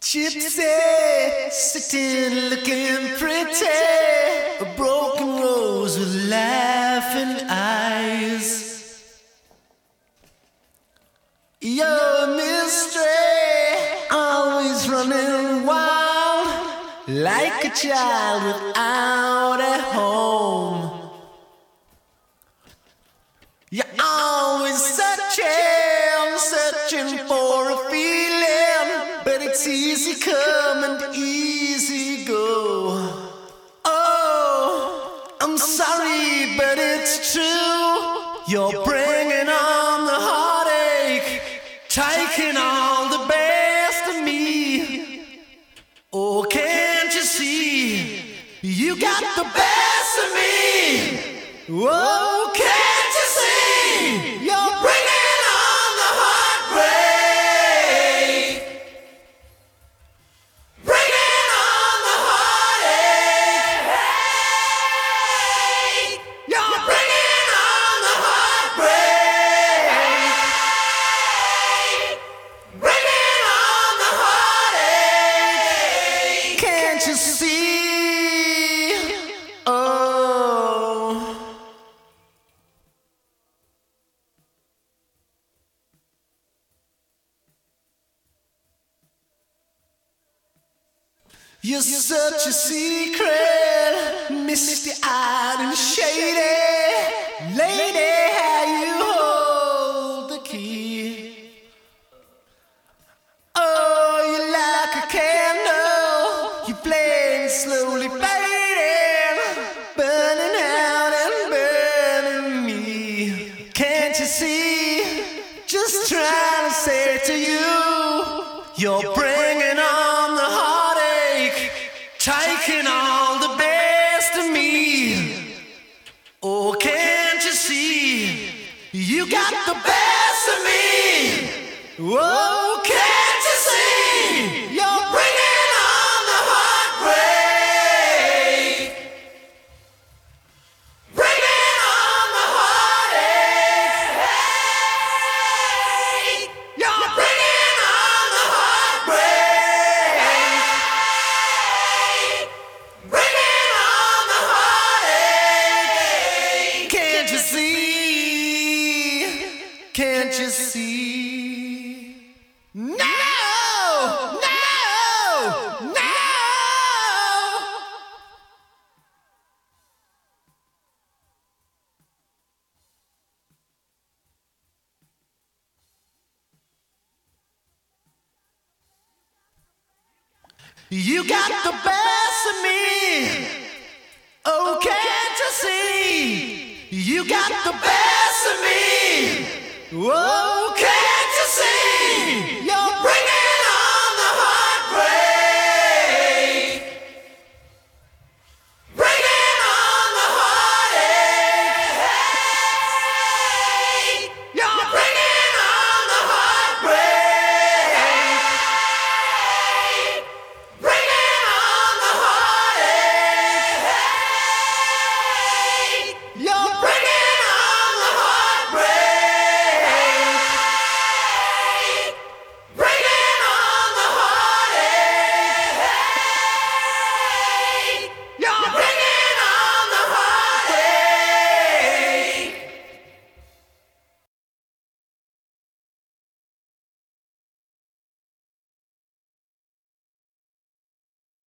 Gypsy, sitting looking pretty, a broken rose with laughing eyes. You're a mystery, always running wild, like a child without a home. You're always searching for a feeling, but it's easy come and easy go. Oh, I'm sorry, but it's true. You're bringing on the heartache, taking all the best of me. Oh, can't you see? You got the best of me. Oh, can't you see? You're bringing on the heartbreak, bringing on the heartache. You're bringing on the heartbreak, bringing on the heartache. Can't you see? Oh. You're such a secret, misty-eyed and shady lady, how you hold the key. Oh, you're like a candle, you flame slowly fading, burning out and burning me. Can't you see? Just trying to say to you, you're bringing on the heartache, taking all the best of me. Oh, can't you see? You got the best of me. Oh, can't you see? You're bringing on the heartbreak, bringing on the heartache. You're bringing on the heartbreak, bringing on the heartache. Can't you see? Can't you see? No! No! No! You got the best of me. Oh, can't you see? You got the best of me. Oh, can't